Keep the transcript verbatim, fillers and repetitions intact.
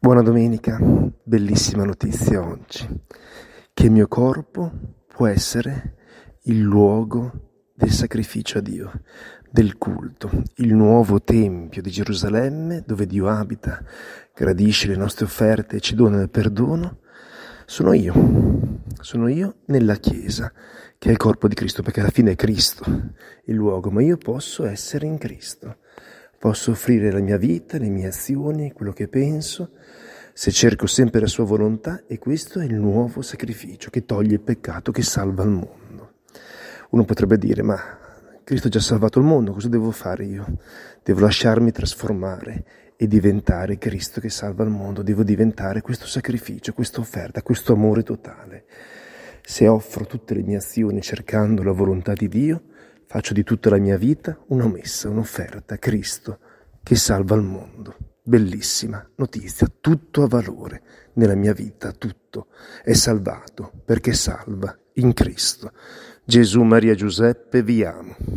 Buona domenica, bellissima notizia oggi, che il mio corpo può essere il luogo del sacrificio a Dio, del culto, il nuovo Tempio di Gerusalemme dove Dio abita, gradisce le nostre offerte e ci dona il perdono. Sono io, sono io nella Chiesa, che è il corpo di Cristo, perché alla fine è Cristo il luogo, ma io posso essere in Cristo. Posso offrire la mia vita, le mie azioni, quello che penso, se cerco sempre la sua volontà, e questo è il nuovo sacrificio che toglie il peccato, che salva il mondo. Uno potrebbe dire, ma Cristo ha già salvato il mondo, cosa devo fare io? Devo lasciarmi trasformare e diventare Cristo che salva il mondo, devo diventare questo sacrificio, questa offerta, questo amore totale. Se offro tutte le mie azioni cercando la volontà di Dio, faccio di tutta la mia vita una messa, un'offerta a Cristo che salva il mondo. Bellissima notizia, tutto ha valore nella mia vita, tutto è salvato perché salva in Cristo. Gesù, Maria, Giuseppe, vi amo.